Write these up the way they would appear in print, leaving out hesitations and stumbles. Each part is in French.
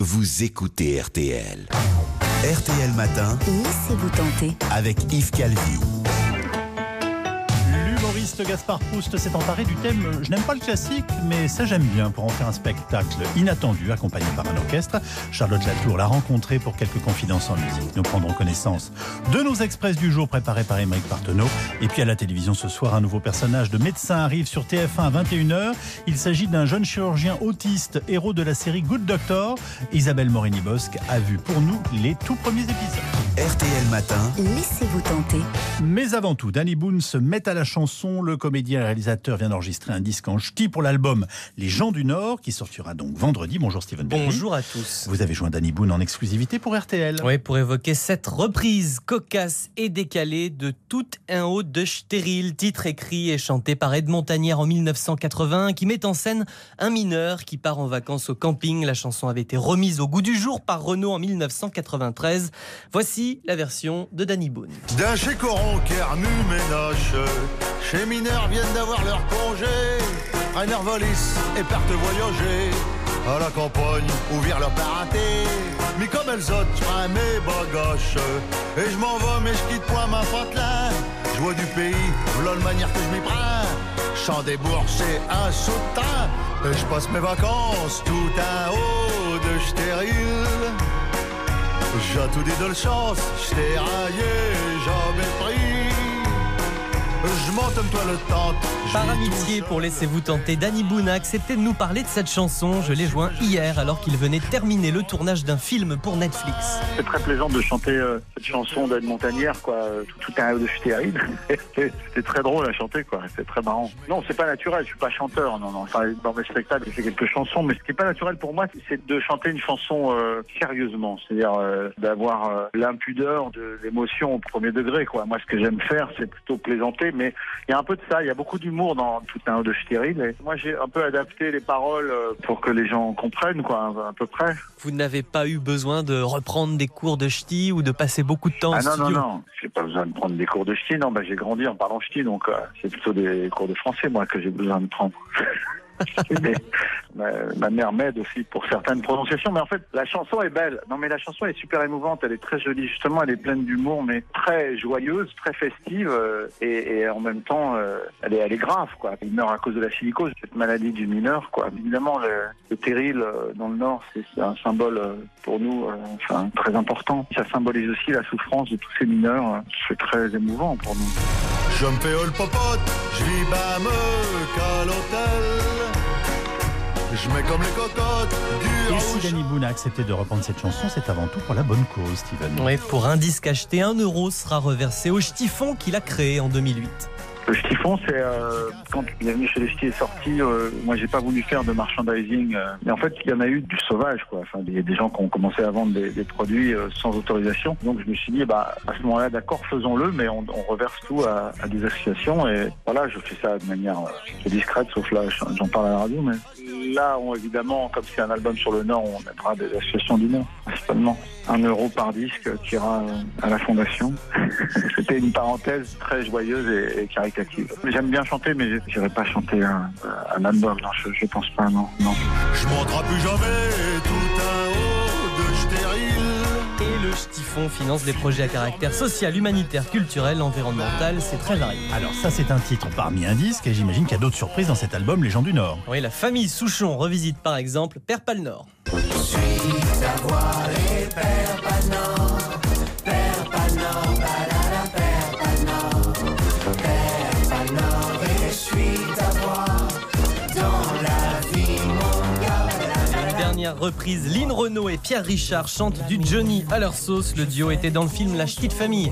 vous écoutez RTL. RTL Matin, laissez-vous tenter avec Yves Calvi. L'humoriste Gaspard Proust s'est emparé du thème « Je n'aime pas le classique, mais ça j'aime bien » pour en faire un spectacle inattendu accompagné par un orchestre. Charlotte Latour l'a rencontré pour quelques confidences en musique. Nous prendrons connaissance de nos express du jour préparés par Émeric Partenot. Et puis à la télévision ce soir, un nouveau personnage de médecin arrive sur TF1 à 21h. Il s'agit d'un jeune chirurgien autiste, héros de la série Good Doctor. Isabelle Morini-Bosque a vu pour nous les tout premiers épisodes. RTL Matin, laissez-vous tenter. Mais avant tout, Danny Boone se met à la chanson. Le comédien et réalisateur vient d'enregistrer un disque en ch'ti pour l'album Les Gens du Nord, qui sortira donc vendredi. Bonjour Steven Berry. Bonjour à tous. Vous avez joint Danny Boone en exclusivité pour RTL. Oui, pour évoquer cette reprise cocasse et décalée de Tout un haut de stérile, titre écrit et chanté par Ed Montagnière en 1981, qui met en scène un mineur qui part en vacances au camping. La chanson avait été remise au goût du jour par Renaud en 1993. Voici la version de Danny Boone. D'un chez Coron, Kermu, Ménoche, chez mineurs viennent d'avoir leur congé. Rainer Wallis et partent voyager à la campagne, ouvrir leur paraté. Mais comme elles autres, je prends mes bagages et je m'en vais, mais je quitte point ma patelin. Je vois du pays, voilà la manière que je m'y prends. Chant des bourses et un sautin. Et je passe mes vacances tout en haut de stérile. J'ai tout dit de chance, je t'ai raillé, jamais pris. Je m'entame toi le tente. Par amitié, pour laissez-vous tenter, Danny Boone a accepté de nous parler de cette chanson. Je l'ai joint hier alors qu'il venait terminer le tournage d'un film pour Netflix. C'est très plaisant de chanter cette chanson d'Ed Montagnière, quoi. Tout un haut de stérile. C'était très drôle à chanter, quoi. C'était très marrant. Non, c'est pas naturel. Je suis pas chanteur. Non. Enfin, dans mes spectacles, j'ai fait quelques chansons, mais ce qui est pas naturel pour moi, c'est de chanter une chanson sérieusement. C'est-à-dire d'avoir l'impudeur de l'émotion au premier degré, quoi. Moi, ce que j'aime faire, c'est plutôt plaisanter, mais il y a un peu de ça. Il y a beaucoup d'humour dans Tout un haut de stérile. Et moi, j'ai un peu adapté les paroles pour que les gens comprennent, quoi, à peu près. Vous n'avez pas eu besoin de reprendre des cours de ch'ti ou de passer beaucoup de temps en studio? Non. J'ai pas besoin de prendre des cours de ch'ti. Non, j'ai grandi en parlant ch'ti, donc c'est plutôt des cours de français, moi, que j'ai besoin de prendre. Mais ma mère m'aide aussi pour certaines prononciations, mais en fait la chanson est belle. Non, mais la chanson est super émouvante, elle est très jolie, justement, elle est pleine d'humour, mais très joyeuse, très festive, et en même temps elle est grave, quoi. Il meurt à cause de la silicose, cette maladie du mineur, quoi. Évidemment, le terril dans le Nord, c'est un symbole pour nous, très important. Ça symbolise aussi la souffrance de tous ces mineurs. C'est très émouvant pour nous. Je me fais le popote, je vis bam qu'à l'hôtel. Je mets comme les cocottes du Et si Danny Boone a accepté de reprendre cette chanson, c'est avant tout pour la bonne cause, Steven. Oui, pour un disque acheté, 1 euro sera reversé au ch'tifon qu'il a créé en 2008. Le ch'tifon, c'est quand Bienvenue chez les Ch'tis est sorti, moi j'ai pas voulu faire de merchandising, mais en fait il y en a eu du sauvage, quoi. Enfin, il y a des gens qui ont commencé à vendre des produits sans autorisation, donc je me suis dit à ce moment-là, d'accord, faisons-le, mais on reverse tout à des associations, et voilà, je fais ça de manière discrète, sauf là j'en parle à la radio, mais là évidemment, comme c'est un album sur le Nord, on mettra des associations du Nord, principalement. 1 euro par disque qui ira à la fondation. C'était une parenthèse très joyeuse et caritative. J'aime bien chanter, mais je n'irai pas chanter un album. Non, je pense pas, non. Je monterai plus jamais tout un haut de stérile. Et le ch'tifon finance des projets à caractère social, humanitaire, culturel, environnemental. C'est très varié. Alors ça, c'est un titre parmi un disque, et j'imagine qu'il y a d'autres surprises dans cet album, Les Gens du Nord. Oui, la famille Souchon revisite par exemple Père Pal Nord. Suis ta voix et Père Pal Nord, Père Pal Nord, balala, Père Pal Nord, Père Pal Nord, et suis ta voix dans la vie, mon gars. Une dernière reprise, Lynn Renaud et Pierre Richard chantent du Johnny à leur sauce. Le duo était dans le film La Ch'tite Famille.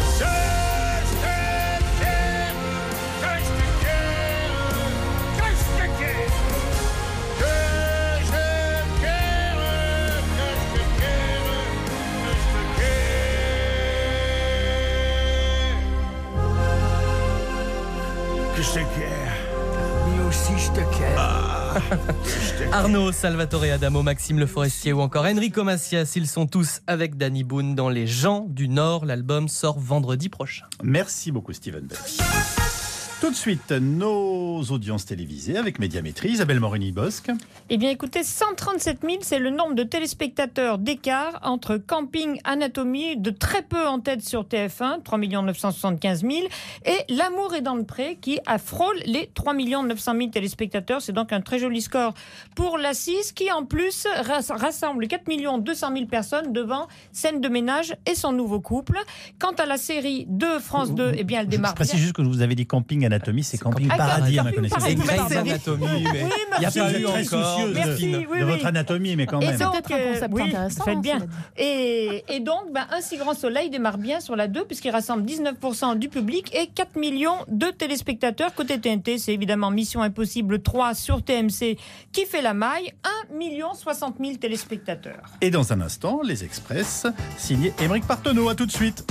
Lui aussi, je te kiffe. Arnaud, Salvatore Adamo, Maxime Le Forestier ou encore Enrico Macias, ils sont tous avec Danny Boone dans Les Gens du Nord. L'album sort vendredi prochain. Merci beaucoup, Steven Berry. Tout de suite, nos audiences télévisées avec Médiamétrie. Isabelle Morini-Bosque. Eh bien, écoutez, 137 000, c'est le nombre de téléspectateurs d'écart entre Camping Anatomie, de très peu en tête sur TF1, 3 975 000, et L'amour est dans le pré, qui frôle les 3 900 000 téléspectateurs. C'est donc un très joli score pour la 6, qui en plus rassemble 4 200 000 personnes devant Scène de ménage et son nouveau couple. Quant à la série de France 2, eh bien, elle démarre. Je précise juste que vous avez dit Camping Anatomie, c'est Camping Paradis à ma connaissance. C'est Grey's Anatomy, mais il n'y a pas eu encore de votre anatomie, mais quand même. Et donc, peut-être un concept intéressant. Faites bien. Et donc, Un si grand soleil démarre bien sur la 2, puisqu'il rassemble 19% du public et 4 millions de téléspectateurs. Côté TNT, c'est évidemment Mission Impossible 3 sur TMC qui fait la maille. 1 060 000 téléspectateurs. Et dans un instant, les Express, signé Aymeric Partenot. À tout de suite.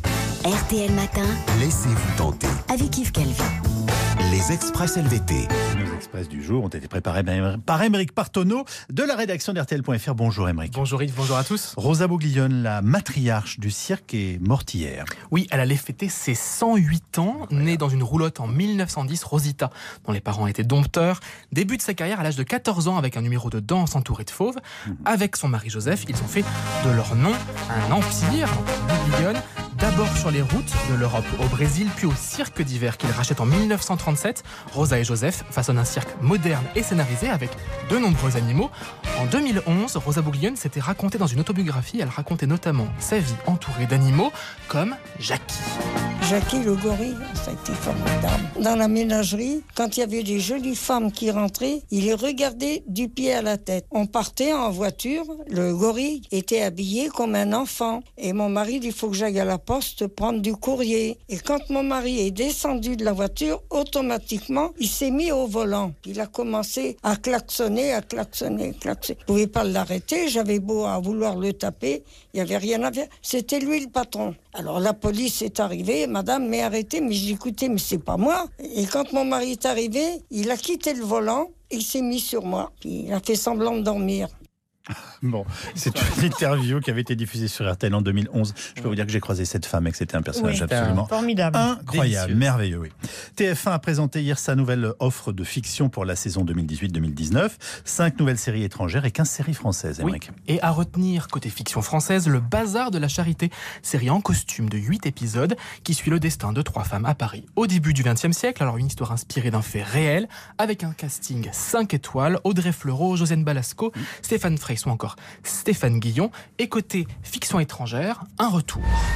RTL Matin, Laissez-vous tenter. avec Yves Calvi. Les Express LVT. Nos Express du jour ont été préparés par Aymeric Partenot de la rédaction d'RTL.fr. Bonjour Aymeric. Bonjour Yves, bonjour à tous. Rosa Bouglione, la matriarche du cirque, est morte hier. Oui, elle allait fêter ses 108 ans, née dans une roulotte en 1910, Rosita, dont les parents étaient dompteurs, débute sa carrière à l'âge de 14 ans avec un numéro de danse entouré de fauves. Avec son mari Joseph, ils ont fait de leur nom un empire, Bouglione, d'abord sur les routes de l'Europe au Brésil, puis au cirque d'hiver qu'ils rachètent en 1937. Rosa et Joseph façonnent un cirque moderne et scénarisé avec de nombreux animaux. En 2011, Rosa Bouglione s'était racontée dans une autobiographie. Elle racontait notamment sa vie entourée d'animaux comme Jackie. Jackie le gorille, ça a été formidable. Dans la ménagerie, quand il y avait des jolies femmes qui rentraient, il les regardait du pied à la tête. On partait en voiture, le gorille était habillé comme un enfant. Et mon mari dit, il faut que j'aille à la poste prendre du courrier. Et quand mon mari est descendu de la voiture, automatiquement, il s'est mis au volant. Il a commencé à klaxonner. Je ne pouvais pas l'arrêter, j'avais beau à vouloir le taper, il n'y avait rien à faire. C'était lui le patron. Alors la police est arrivée, madame m'est arrêtée, mais j'ai dit, écoutez, mais c'est pas moi. Et quand mon mari est arrivé, il a quitté le volant, il s'est mis sur moi, puis il a fait semblant de dormir. Bon, c'est une interview qui avait été diffusée sur RTL en 2011. Je peux vous dire que j'ai croisé cette femme et que c'était un personnage absolument formidable, incroyable, délicieux. merveilleux. Oui. TF1 a présenté hier sa nouvelle offre de fiction pour la saison 2018-2019. 5 nouvelles séries étrangères et 15 séries françaises. Aymeric. Oui. Et à retenir, côté fiction française, Le Bazar de la Charité, série en costume de 8 épisodes qui suit le destin de 3 femmes à Paris au début du XXe siècle. Alors une histoire inspirée d'un fait réel avec un casting 5 étoiles, Audrey Fleurot, Josiane Balasco, Stéphane Frey ou encore Stéphane Guillon. Et côté fiction étrangère, un retour.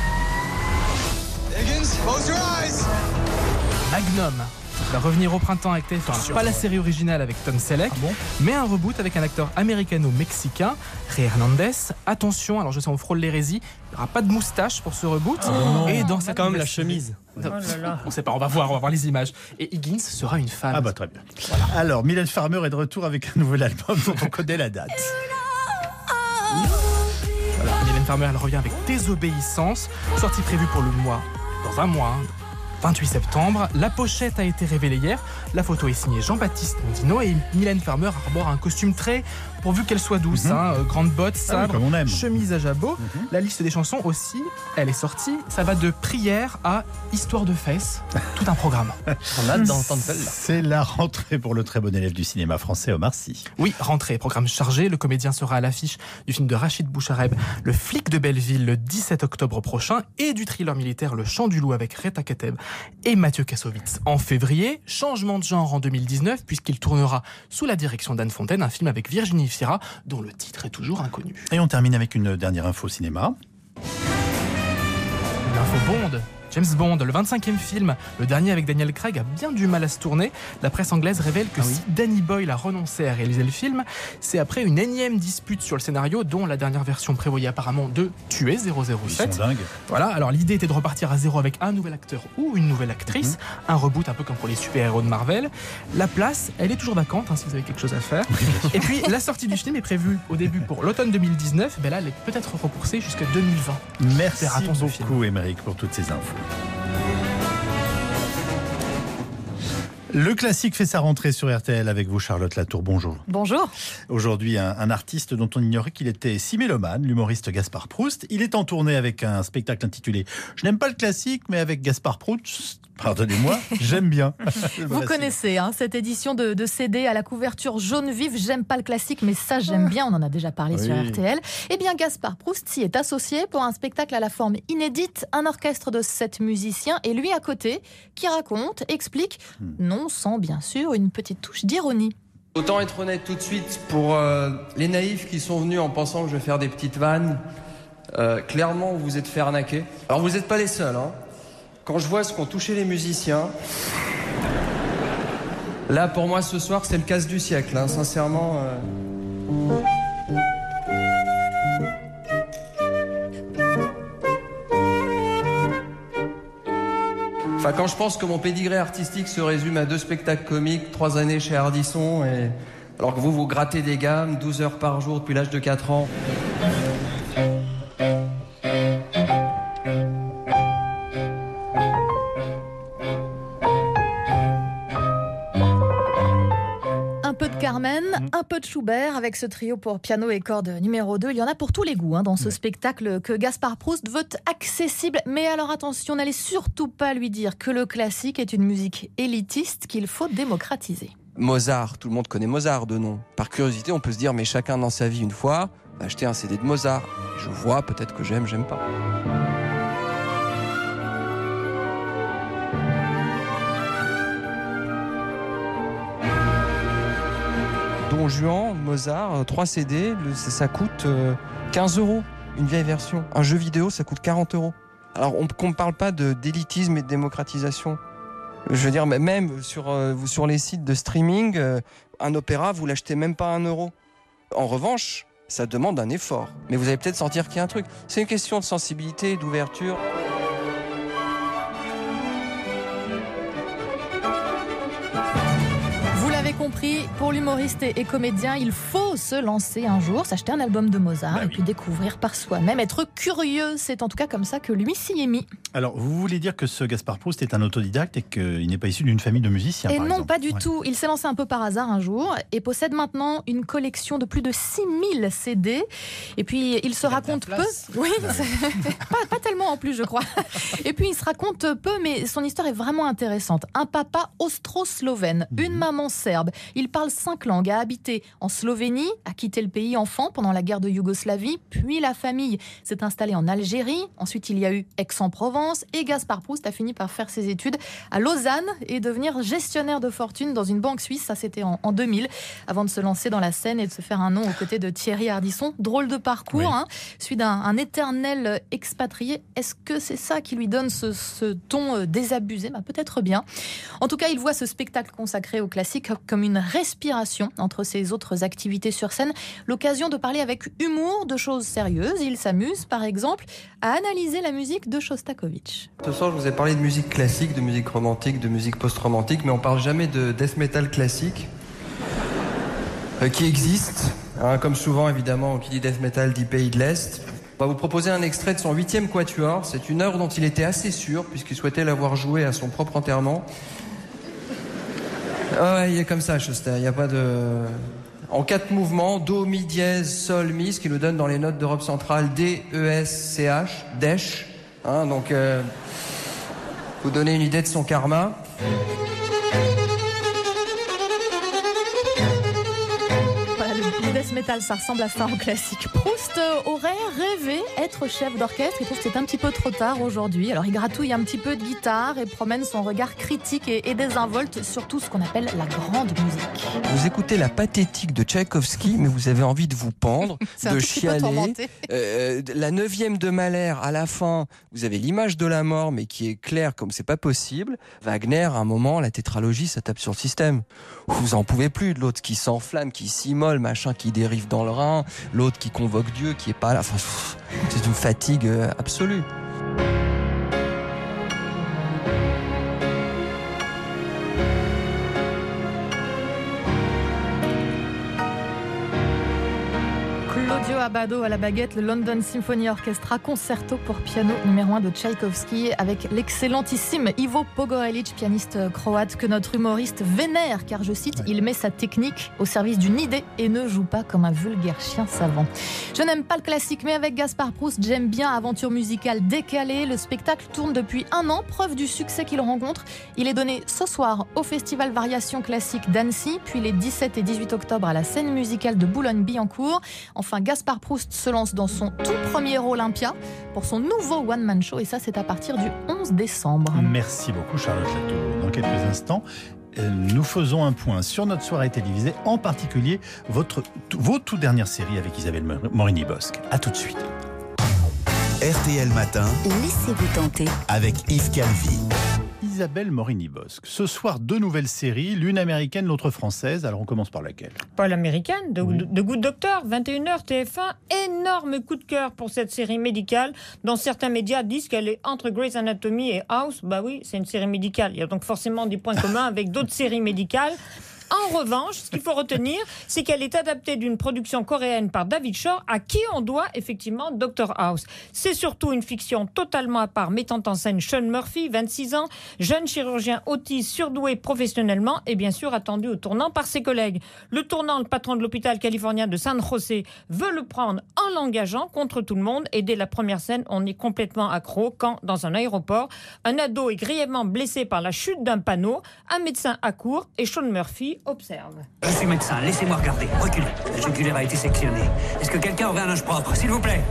Magnum va revenir au printemps avec TF1. Pas la série originale avec Tom Selleck, mais un reboot avec un acteur américano-mexicain, Ray Hernandez. Attention, alors je sais on frôle l'hérésie, il n'y aura pas de moustache pour ce reboot. Et dans cette Comme la chemise. On sait pas, on va voir les images. Et Higgins sera une femme. Ah bah très bien. Voilà. Alors, Mylène Farmer est de retour avec un nouvel album dont on connaît la date. Voilà, Mylène Farmer, elle revient avec Désobéissance, sortie prévue pour dans un mois, 28 septembre. La pochette a été révélée hier. La photo est signée Jean-Baptiste Mondino et Mylène Farmer arbore un costume très pourvu qu'elle soit douce. Grande botte, sabre, comme on aime. chemise à jabot. La liste des chansons aussi, elle est sortie. Ça va de prière à histoire de fesses. Tout un programme. On a hâte d'entendre celle-là. C'est la rentrée pour le très bon élève du cinéma français, Omar Sy. Oui, rentrée, programme chargé. Le comédien sera à l'affiche du film de Rachid Bouchareb, Le flic de Belleville, le 17 octobre prochain, et du thriller militaire Le Chant du Loup avec Reta Kateb et Mathieu Kassovitz en février. Changement de genre en 2019, puisqu'il tournera sous la direction d'Anne Fontaine, un film avec Virginie Fira, dont le titre est toujours inconnu. Et on termine avec une dernière info cinéma. L'info Bond. James Bond, le 25e film, le dernier avec Daniel Craig, a bien du mal à se tourner. La presse anglaise révèle que si Danny Boyle a renoncé à réaliser le film, c'est après une énième dispute sur le scénario, dont la dernière version prévoyait apparemment de tuer 007. Ils sont dingues. Voilà, alors l'idée était de repartir à zéro avec un nouvel acteur ou une nouvelle actrice, un reboot un peu comme pour les super-héros de Marvel. La place, elle est toujours vacante, si vous avez quelque chose à faire. Et puis la sortie du film est prévue au début pour l'automne 2019, là elle est peut-être repoussée jusqu'à 2020. Merci beaucoup Aymeric pour toutes ces infos. Le classique fait sa rentrée sur RTL avec vous, Charlotte Latour. Bonjour. Bonjour. Aujourd'hui, un artiste dont on ignorait qu'il était si mélomane, l'humoriste Gaspard Proust. Il est en tournée avec un spectacle intitulé « Je n'aime pas le classique, mais avec Gaspard Proust ». Pardonnez-moi, j'aime bien. Vous connaissez cette édition de CD à la couverture jaune vif. J'aime pas le classique, mais ça j'aime bien. On en a déjà parlé sur RTL. Eh bien, Gaspard Proust s'y est associé pour un spectacle à la forme inédite. Un orchestre de 7 musiciens et lui à côté qui raconte, explique, non sans bien sûr une petite touche d'ironie. Autant être honnête tout de suite pour les naïfs qui sont venus en pensant que je vais faire des petites vannes. Clairement, vous vous êtes fait arnaquer. Alors vous n'êtes pas les seuls. Quand je vois ce qu'ont touché les musiciens, là pour moi ce soir c'est le casse du siècle, sincèrement. Enfin, quand je pense que mon pédigré artistique se résume à 2 spectacles comiques, 3 années chez Ardisson, et alors que vous grattez des gammes, 12 heures par jour depuis l'âge de 4 ans. Carmen, un peu de Schubert avec ce trio pour piano et cordes numéro 2. Il y en a pour tous les goûts dans ce spectacle que Gaspard Proust veut accessible. Mais alors attention, n'allez surtout pas lui dire que le classique est une musique élitiste qu'il faut démocratiser. Mozart, tout le monde connaît Mozart de nom. Par curiosité, on peut se dire, mais chacun dans sa vie une fois, acheter un CD de Mozart. Je vois, peut-être que j'aime pas. Don Juan, Mozart, 3 CD, ça coûte 15 €, une vieille version. Un jeu vidéo, ça coûte 40 €. Alors, qu'on ne parle pas d'élitisme et de démocratisation. Je veux dire, même sur les sites de streaming, un opéra, vous l'achetez même pas à 1 €. En revanche, ça demande un effort. Mais vous allez peut-être sentir qu'il y a un truc. C'est une question de sensibilité, d'ouverture. Compris, pour l'humoriste et comédien, il faut se lancer un jour, s'acheter un album de Mozart et puis découvrir par soi-même, être curieux. C'est en tout cas comme ça que lui s'y est mis. Alors, vous voulez dire que ce Gaspard Proust est un autodidacte et qu'il n'est pas issu d'une famille de musiciens, Et par non, exemple. pas du tout. Il s'est lancé un peu par hasard un jour et possède maintenant une collection de plus de 6000 CD. Et puis, il se raconte peu. Oui, pas tellement en plus, je crois. Et puis, il se raconte peu, mais son histoire est vraiment intéressante. Un papa austro-slovène, une maman serbe. Il parle 5 langues, a habité en Slovénie, a quitté le pays enfant pendant la guerre de Yougoslavie, puis la famille s'est installée en Algérie. Ensuite, il y a eu Aix-en-Provence et Gaspard Proust a fini par faire ses études à Lausanne et devenir gestionnaire de fortune dans une banque suisse. Ça, c'était en 2000, avant de se lancer dans la scène et de se faire un nom aux côtés de Thierry Ardisson. Drôle de parcours, celui d'un éternel expatrié. Est-ce que c'est ça qui lui donne ce ton désabusé ? Peut-être bien. En tout cas, il voit ce spectacle consacré au classique comme une respiration entre ses autres activités sur scène, l'occasion de parler avec humour de choses sérieuses. Il s'amuse, par exemple, à analyser la musique de Shostakovich. Ce soir, je vous ai parlé de musique classique, de musique romantique, de musique post-romantique, mais on parle jamais de death metal classique, qui existe. Comme souvent, évidemment, qui dit death metal dit pays de l'Est. On va vous proposer un extrait de son 8e quatuor. C'est une œuvre dont il était assez sûr, puisqu'il souhaitait l'avoir jouée à son propre enterrement. Ouais, il est comme ça, Shostakovich. Il n'y a pas de... En 4 mouvements, Do, Mi, dièse, Sol, Mi, ce qui nous donne dans les notes d'Europe centrale D, E, S, C, H, Desh. Donc, vous donner une idée de son karma. Le death metal, ça ressemble à ça en classique. Proust aurait rêvé être chef d'orchestre. Il trouve que c'est un petit peu trop tard aujourd'hui. Alors il gratouille un petit peu de guitare et promène son regard critique et désinvolte sur tout ce qu'on appelle la grande musique. Vous écoutez la pathétique de Tchaïkovski, mais vous avez envie de vous pendre, de chialer. La 9e de Mahler, à la fin, vous avez l'image de la mort, mais qui est claire comme c'est pas possible. Wagner, à un moment, la tétralogie, ça tape sur le système. Vous en pouvez plus de l'autre qui s'enflamme, qui s'immole, machin, qui dérive dans le Rhin, l'autre qui convoque Dieu, qui est pas là. Enfin, c'est une fatigue absolue. Claudio François Abbado à la baguette, le London Symphony Orchestra, concerto pour piano numéro 1 de Tchaïkovski, avec l'excellentissime Ivo Pogorelic, pianiste croate que notre humoriste vénère, car je cite, il met sa technique au service d'une idée et ne joue pas comme un vulgaire chien savant. Je n'aime pas le classique, mais avec Gaspard Proust, j'aime bien aventure musicale décalée. Le spectacle tourne depuis 1 an, preuve du succès qu'il rencontre. Il est donné ce soir au Festival Variations Classiques d'Annecy, puis les 17 et 18 octobre à la scène musicale de Boulogne-Billancourt. Enfin, Gaspard Proust se lance dans son tout premier Olympia pour son nouveau one-man show, et ça, c'est à partir du 11 décembre. Merci beaucoup, Charlotte Latour. Dans quelques instants, nous faisons un point sur notre soirée télévisée, en particulier vos toutes dernières séries avec Isabelle Morini-Bosque. A tout de suite. RTL Matin. Laissez-vous tenter. Avec Yves Calvi. Isabelle Morini-Bosque. Ce soir, 2 nouvelles séries, l'une américaine, l'autre française. Alors, on commence par laquelle? Pas l'américaine, de Good Doctor, 21h, TF1. Énorme coup de cœur pour cette série médicale, dont certains médias disent qu'elle est entre Grey's Anatomy et House. Bah oui, c'est une série médicale. Il y a donc forcément des points communs avec d'autres séries médicales. En revanche, ce qu'il faut retenir, c'est qu'elle est adaptée d'une production coréenne par David Shore, à qui on doit effectivement Dr House. C'est surtout une fiction totalement à part, mettant en scène Sean Murphy, 26 ans, jeune chirurgien autiste surdoué professionnellement et bien sûr attendu au tournant par ses collègues. Le tournant, le patron de l'hôpital californien de San José, veut le prendre en l'engageant contre tout le monde, et dès la première scène, on est complètement accro quand, dans un aéroport, un ado est grièvement blessé par la chute d'un panneau, un médecin accourt et Sean Murphy observe. Je suis médecin, laissez-moi regarder. Reculez. La jugulaire a été sectionnée. Est-ce que quelqu'un aurait un linge propre, s'il vous plaît?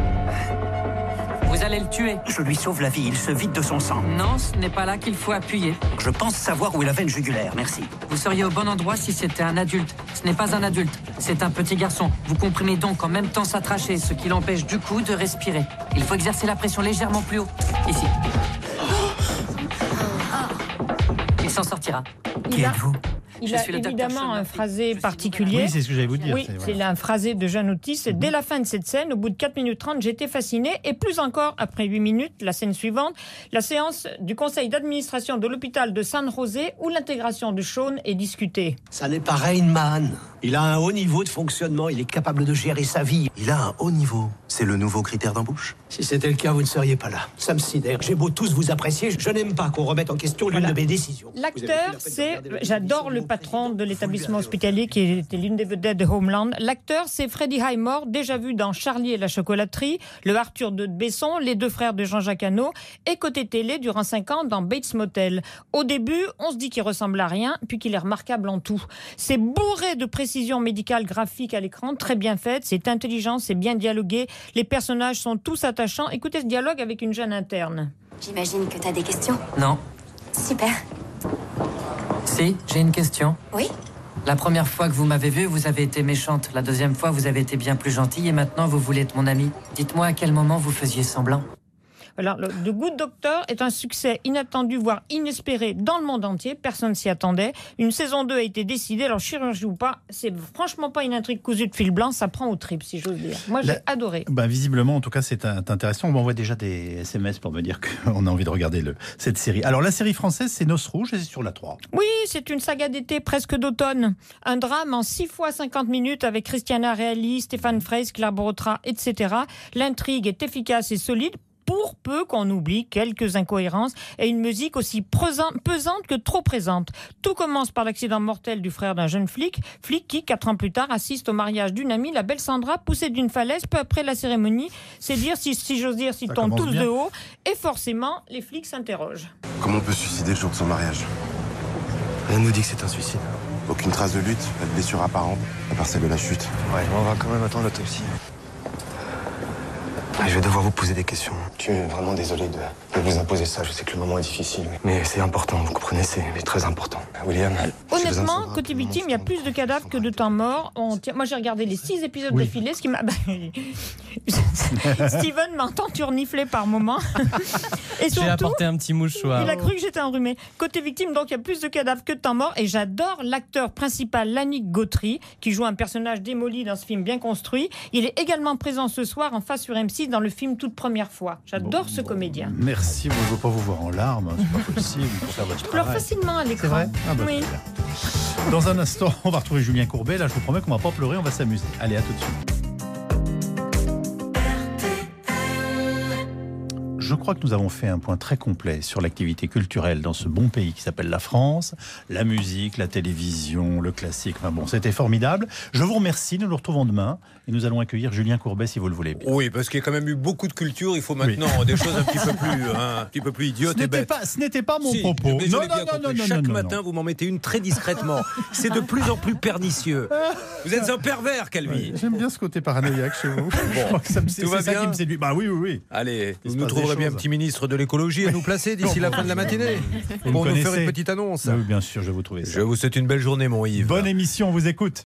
Vous allez le tuer. Je lui sauve la vie, il se vide de son sang. Non, ce n'est pas là qu'il faut appuyer. Je pense savoir où est la veine jugulaire, merci. Vous seriez au bon endroit si c'était un adulte. Ce n'est pas un adulte, c'est un petit garçon. Vous comprimez donc en même temps sa trachée, ce qui l'empêche du coup de respirer. Il faut exercer la pression légèrement plus haut. Ici. Il s'en sortira. Qui êtes-vous? Il a évidemment un phrasé particulier. Oui, c'est ce que j'allais vous dire. Oui, c'est un phrasé de jeune autiste. Dès la fin de cette scène, au bout de 4 minutes 30, j'étais fascinée. Et plus encore, après 8 minutes, la scène suivante, la séance du conseil d'administration de l'hôpital de San José, où l'intégration de Sean est discutée. Ça n'est pas Rain Man. Il a un haut niveau de fonctionnement, il est capable de gérer sa vie. Il a un haut niveau. C'est le nouveau critère d'embauche? Si c'était le cas, vous ne seriez pas là. Ça me sidère. J'ai beau tous vous apprécier, je n'aime pas qu'on remette en question l'une de mes décisions. L'acteur, j'adore le patron de l'établissement hospitalier qui était l'une des vedettes de Homeland. L'acteur, c'est Freddie Highmore, déjà vu dans Charlie et la chocolaterie, le Arthur de Besson, les 2 frères de Jean-Jacques Hano, et côté télé durant 5 ans dans Bates Motel. Au début, on se dit qu'il ressemble à rien, puis qu'il est remarquable en tout. C'est bourré de précision médicale graphique à l'écran, très bien faite, c'est intelligent, c'est bien dialogué, les personnages sont tous attachants. Écoutez ce dialogue avec une jeune interne. J'imagine que t'as des questions? Non. Super. Si, j'ai une question. Oui? La première fois que vous m'avez vue, vous avez été méchante. La deuxième fois, vous avez été bien plus gentille. Et maintenant, vous voulez être mon amie. Dites-moi à quel moment vous faisiez semblant. Alors, The Good Doctor est un succès inattendu, voire inespéré dans le monde entier. Personne s'y attendait. Une saison 2 a été décidée. Alors, chirurgie ou pas, c'est franchement pas une intrigue cousue de fil blanc. Ça prend aux tripes, si j'ose dire. Moi, j'ai adoré. Visiblement, en tout cas, c'est intéressant. On m'envoie déjà des SMS pour me dire qu'on a envie de regarder cette série. Alors, la série française, c'est Noces Rouges et c'est sur la 3. Oui, c'est une saga d'été presque d'automne. Un drame en 6 fois 50 minutes avec Christiana Reali, Stéphane Fraisse, Claire Brotra, etc. L'intrigue est efficace et solide, pour peu qu'on oublie quelques incohérences et une musique aussi pesante que trop présente. Tout commence par l'accident mortel du frère d'un jeune flic qui, 4 ans plus tard, assiste au mariage d'une amie, la belle Sandra, poussée d'une falaise peu après la cérémonie. C'est dire, si j'ose dire, s'ils tombent tous de haut. Et forcément, les flics s'interrogent. Comment on peut se suicider le jour de son mariage? Rien ne nous dit que c'est un suicide. Aucune trace de lutte, pas de blessure apparente, à part celle de la chute. Ouais, on va quand même attendre l'autopsie. Je vais devoir vous poser des questions. Je suis vraiment désolé de vous imposer ça. Je sais que le moment est difficile, mais c'est important, vous comprenez, c'est très important. William, honnêtement, côté victime, il y a plus de cadavres que de temps mort. Moi, j'ai regardé les 6 épisodes défilés, ce qui m'a... Steven m'entend turnifler par moment. Et surtout, j'ai apporté un petit mouchoir. Il a cru que j'étais enrhumée. Côté victime, donc, il y a plus de cadavres que de temps mort. Et j'adore l'acteur principal, Lannick Gautry, qui joue un personnage démoli dans ce film bien construit. Il est également présent ce soir en face sur M6 dans le film Toute première fois. J'adore ce comédien. Merci, je ne veux pas vous voir en larmes, c'est pas possible pour faire votre travail. Je pleure facilement à l'écran. C'est vrai? Oui. Dans un instant, on va retrouver Julien Courbet. Là, je vous promets qu'on ne va pas pleurer, on va s'amuser. Allez, à tout de suite. Je crois que nous avons fait un point très complet sur l'activité culturelle dans ce bon pays qui s'appelle la France. La musique, la télévision, le classique. Enfin bon, c'était formidable. Je vous remercie. Nous nous retrouvons demain et nous allons accueillir Julien Courbet si vous le voulez bien. Oui, parce qu'il y a quand même eu beaucoup de culture. Il faut maintenant des choses un petit peu plus idiotes et bêtes. Ce n'était pas mon propos. Non. Chaque matin, vous m'en mettez une très discrètement. C'est de plus en plus pernicieux. Vous êtes un pervers, Calvi. J'aime bien ce côté paranoïaque chez vous. Bon, tout va bien. Ça qui me séduit. Bah oui. Allez, vous nous trouverez bien un petit ministre de l'écologie à nous placer d'ici la fin de la matinée pour nous faire une petite annonce. Oui, bien sûr, je vais vous trouver ça. Je vous souhaite une belle journée, mon Yves. Bonne émission, on vous écoute.